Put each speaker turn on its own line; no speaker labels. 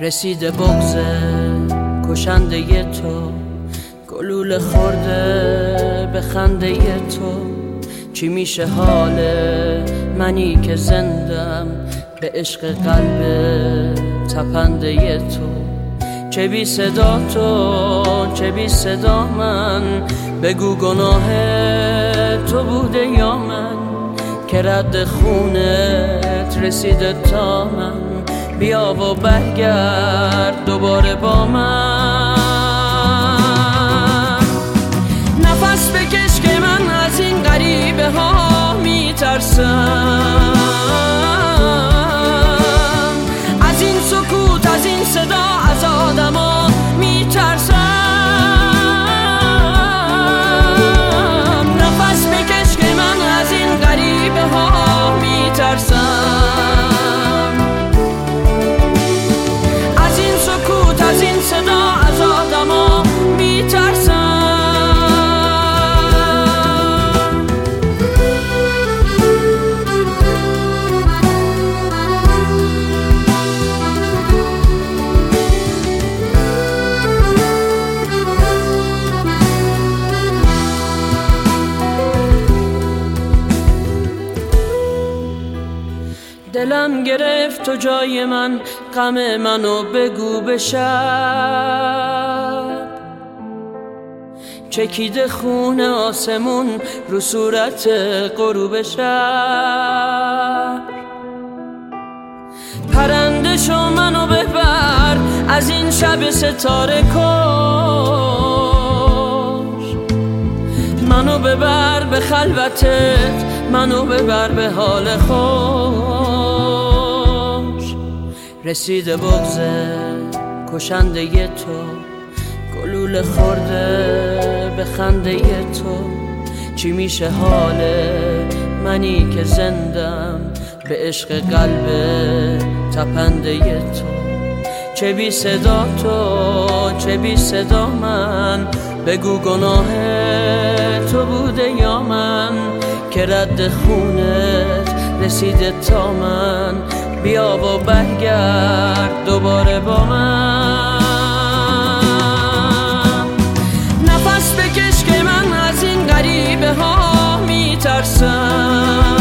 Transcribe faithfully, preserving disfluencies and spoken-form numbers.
رسیده بغض کشنده تو، گلوله خورده به خنده تو. چی میشه حال منی که زندم به عشق قلب تپنده تو؟ چه بی صدا تو، چه بی صدا من، بگو گناه تو بوده یا من که رد خونت رسیده تا من. بیا و برگرد دوباره با من، نفس بکش که من از این غریبه ها میترسم، از این سکوت، از این صدا، از آدم ها میترسم. نفس بکش که من از این غریبه ها میترسم، از این سکوت، از این صدا، از آدم ها میترسم. دلم گرفت تو جای من، غم منو بگو به شب. چکیده خون آسمون رو صورت غروب شب. پرنده شو منو ببر از این شب ستاره کش، منو ببر به خلوتت، منو ببر به حال خوش. رسیده بغض کشنده تو، گلوله خورده به خنده تو. چی میشه حال منی که زندم به عشق قلب تپنده تو؟ چه بی صدا تو، چه بی صدا من، بگو گناه تو بوده یا من که رد خونت رسیده تا من. بیا و برگرد دوباره با من، نفس بکش که من از این غریبه ها میترسم،